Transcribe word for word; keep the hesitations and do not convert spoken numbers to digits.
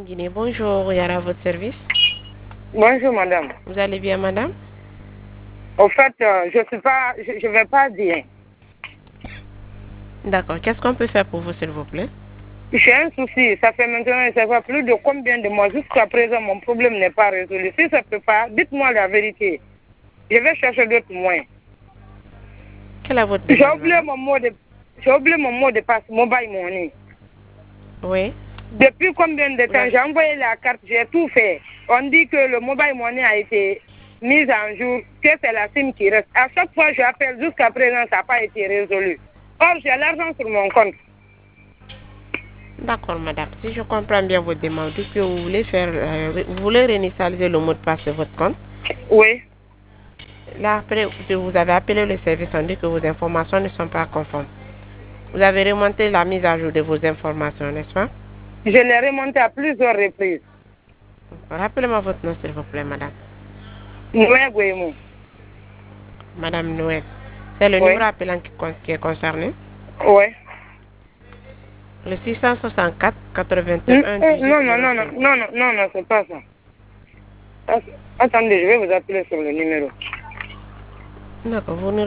Guinée. Bonjour, Yara, à votre service. Bonjour, madame. Vous allez bien, madame? Au fait, euh, je ne pas, je, je vais pas bien. D'accord. Qu'est-ce qu'on peut faire pour vous, s'il vous plaît? J'ai un souci. Ça fait maintenant, je ne sais pas plus de combien de mois. Jusqu'à présent, mon problème n'est pas résolu. Si ça ne peut pas, dites-moi la vérité. Je vais chercher d'autres moyens. Quelle est votre J'ai demande, oublié madame? mon mot de, j'ai oublié mon mot de passe, mobile money. Oui. Depuis combien de Vous temps avez... j'ai envoyé la carte, j'ai tout fait. On dit que le mobile money a été mis en jour, que c'est la SIM qui reste. À chaque fois, j'appelle jusqu'à présent, ça n'a pas été résolu. Or, j'ai l'argent sur mon compte. D'accord, madame. Si je comprends bien votre demande, dites que vous voulez faire, euh, vous voulez réinitialiser le mot de passe de votre compte. Oui. Là, après que vous avez appelé le service, on dit que vos informations ne sont pas conformes. Vous avez remonté la mise à jour de vos informations, n'est-ce pas? Je l'ai remonté à plusieurs reprises. Rappelez-moi votre nom, s'il vous plaît, madame. Noé Guémou. Madame Noël. C'est le Oui. numéro appelant qui, qui est concerné. Oui. Le six cent soixante-quatre Non, quatre-vingt-un non, dix-huit non, non, cinq. non, non, non, non, c'est pas ça. Attendez, je vais vous appeler sur le numéro. D'accord, vous ne